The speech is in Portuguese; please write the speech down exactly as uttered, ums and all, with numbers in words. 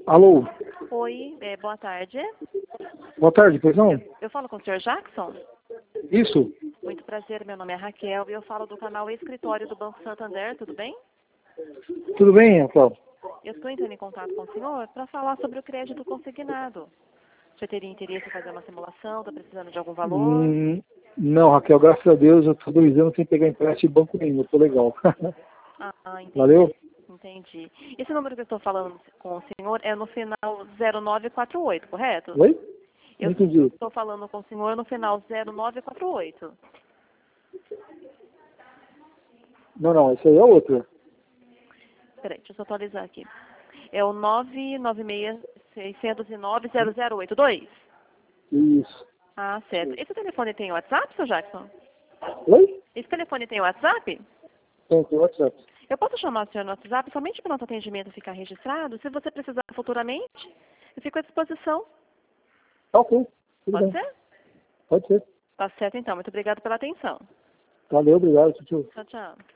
Alô? Oi, é, boa tarde. Boa tarde, pois não? Eu falo com o senhor Jackson? Isso? Muito prazer, meu nome é Raquel e eu falo do canal Escritório do Banco Santander, tudo bem? Tudo bem, Raquel? Eu estou entrando em contato com o senhor para falar sobre o crédito consignado. Você teria interesse em fazer uma simulação? Está precisando de algum valor? Hum, não, Raquel, graças a Deus eu estou dois anos sem pegar empréstimo de banco nenhum, eu tô legal. Ah, entendi. Valeu? Entendi. Esse número que eu estou falando com o senhor é no final zero nove quatro oito, correto? Oi? Não Eu entendi. estou falando com o senhor no final zero nove quatro oito. Não, não, isso aí é outra. Peraí, deixa eu só atualizar aqui. É o nove nove seis seis zero nove zero zero oito dois? Isso. Ah, certo. Esse telefone tem WhatsApp, seu Jackson? Oi? Esse telefone tem WhatsApp? Tem, tem WhatsApp. Eu posso chamar o senhor no WhatsApp somente para o nosso atendimento ficar registrado? Se você precisar futuramente, eu fico à disposição. Tá ok. Tudo Pode bem. ser? Pode ser. Tá certo, então. Muito obrigada pela atenção. Valeu, obrigado, tio. Tchau, tchau.